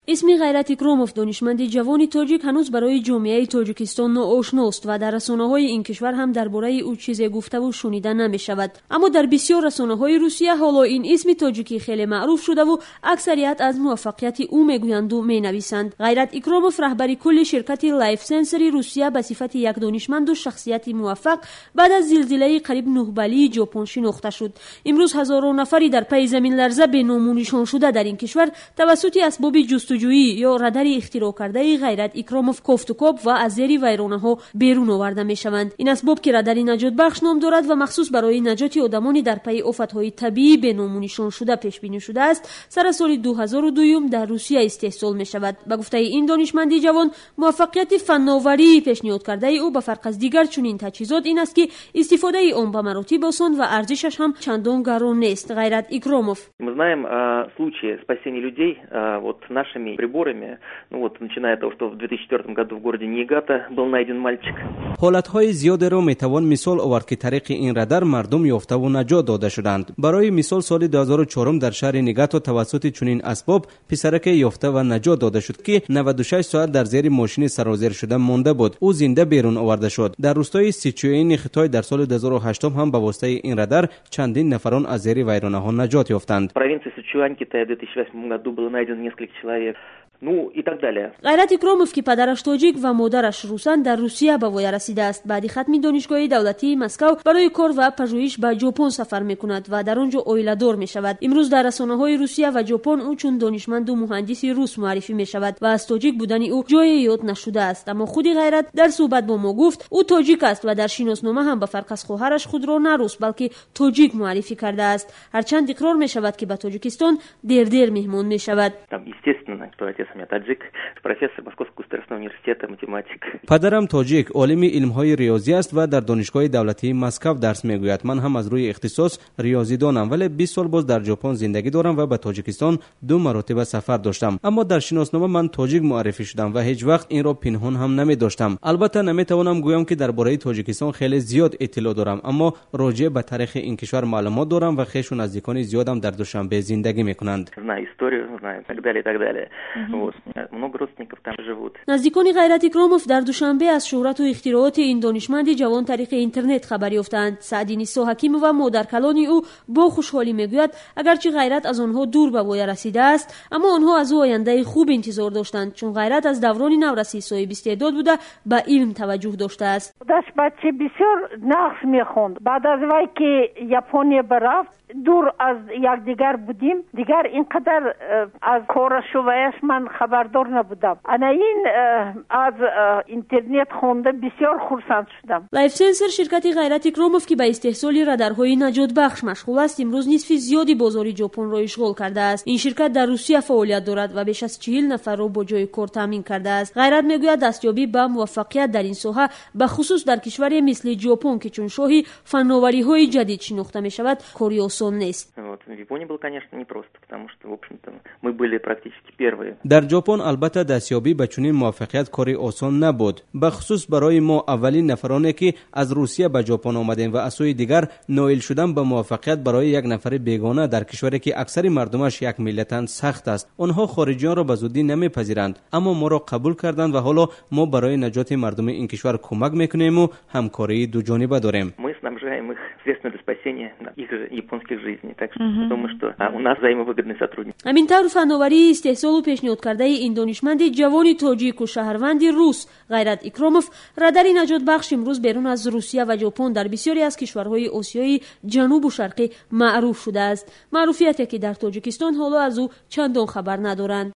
اسم غیرت اکراموف دانشمند جوان تاجیک هنوز برای جامعه تاجیکستان ناآشناست و در رسانه‌های این کشور هم درباره او چیزی گفته و شنیده نمی‌شود. اما در بسیار رسانه‌های روسیه حالا این اسم تاجیکی خیلی معروف شده و اکثریت از موفقیت او میگویند و مینویسند. غیرت اکراموف رهبر کل شرکت لایف سنسر روسیه به صفت یک دانشمند و شخصیت موفق بعد از زلزله قریب 9 بالای ژاپن شناخته شد. امروز هزاران نفری در پی زمین لرزه به نام و نشان شده در این کشور توسط اسباب جستجویی یا رادار اختراع کرده غیرت اکراموف کوفتوکوب و از زیر ویرانه‌ها بیرون آورده میشوند. این اسباب که رادار نجات بخش نام دارد و مخصوص برای نجات آدمانی در پی آفت‌های طبیعی به نام و نشان شده پیش بینی شده است، سر سال 2002 در روسیه استحصال می شود. به گفته این دانشمند جوان، موفقیت فناوری پیشنهاد کرده او به فرق از دیگر چنین تجهیزات این است که استفاده آن به مراتب آسان و ارزشش هم چندان گران نیست. غیرت اکراموف: Мы знаем о случае спасения людей вот нашими приборами. Ну вот начиная от того, что в 2004 году в городе Ниигата был найден мальчик. حالتهای زیاد را میتوان مثال آورد که طریق این رادار مردم یافته و نجات داده شدند. برای مثال سال 2004 در شهر نیگاتا توسط چنین اسباب پسرک یافته و نجات داده شد که 96 ساعت در زیر ماشین سرازیر شده مانده بود. او زنده بیرون آورده شد. در روستای سیچوئین خیتای در سال 2008 هم به واسطه این رادار چندین نفران از زیر ویرانه‌ها نجات یافتند. Провинция Сычуань, Китая, в 2008 году было найдено несколько человек. Ну и так далее. غیرت اکراموف که پدرش تاجیک و مادرش روسن در روسیه به وای رسیده است. بعد ختم دانشگاه دولتی مسکو برای کار و پژوهش به ژاپن سفر میکند و در آنجا عائله‌دار میشود. امروز در رسانه‌های روسیه و ژاپن او چون دانشمند و مهندس روس معرفی میشود و از تاجیک بودن او جای یاد نشده است. اما خود غیرت در صحبت با ما گفت او تاجیک است و در شناسنامه هم به فرق از خواهرش خود را نه روس بلکه تاجیک معرفی کرده است. هرچند اقرار میشود که به تاجیکستان دیر مهمان میشود. Таджик, профессор Московского государственного университета, математик. پدرم تاجیک عالم علم‌های ریاضی است و در دانشگاه دولتی مسکو درس میگوید. من هم از روی اختصاص ریاضیدانم ولی 20 سال باز در ژاپن زندگی دارم و به تاجیکستان 2 مرتبه سفر داشتم. اما در شناسنامه من تاجیک معرفی شدم و هیچ وقت این را پنهان هم نمی داشتم. البته نمیتوانم گویم که درباره تاجیکستان خیلی زیاد اطلاع دارم، اما راجع به تاریخ این کشور معلومات دارم و خویش و نزدیکان زیادم در دوشنبه زندگی میکنند. Знаю историю, знаю, так далее. Вот. Много родственников там живут. نزدیکان غیرت اکراموف در دوشنبه از شهرت و اختراعات این دانشمند جوان طریق اینترنت خبر یافتند. سعدی نیسا حکیم و مادرکلان او با خوشحالی میگوید اگرچه غیرت از آنها دور به وای رسیده است، اما آنها از او آینده خوب انتظار داشتند، چون غیرت از دوران نورسی صاحب استعداد بوده به علم توجه داشته است. خودش بچه بسیار نقش میخوند. بعد از وقتی که ژاپن برفت دور از یکدیگر بودیم، دیگر اینقدر از کار شویش من خبردار نبودم. انا این از اینترنت خونده بسیار خرسند شدم. لایف سنسر شرکت غیرت اکراموف که به استحصال رادارهای نجات بخش مشغول است، امروز نصف زیادی بازار ژاپن را اشغال کرده است. این شرکت در روسیه فعالیت دارد و بیش از 40 نفر را با جای کار تامین کرده است. غیرت میگوید دستیابی به موفقیت در این ساحه به خصوص در کشوری مثل ژاپن که چون شاهی فناوری‌های جدید شناخته می‌شود کاری آسان نیست. Вот в Японии было, конечно, непросто, потому что, в общем-то, мы были практически первые. در ژاپن البته دستیابی به چنین موفقیت کاری آسان نبود، به خصوص برای ما اولین نفرانی که از روسیه به ژاپن آمدیم و از سوی دیگر نائل شدن به موفقیت برای یک نفر بیگانه در کشوری که اکثر مردمش یک ملتند سخت است. آنها خارجیان را به زودی نمیپذیرند، اما ما را قبول کردند و حالا ما برای نجات مردم این کشور کمک میکنیم و همکاری دو جانبه داریم. Мы снабжаем их средствами для спасения их японских жизней. Так что думаю, что у нас взаимовыгодное сотрудничество. همین طور فناوری استحصال و پیشنهاد کرده این دانشمند جوان تاجیک و شهروند روس غیرت اکراموف رادار نجات بخش امروز بیرون از روسیه و ژاپن در بسیاری از کشورهای آسیای جنوب و شرقی معروف شده است. معروفیتی که در تاجیکستان حالا از او چندان خبر ندارند.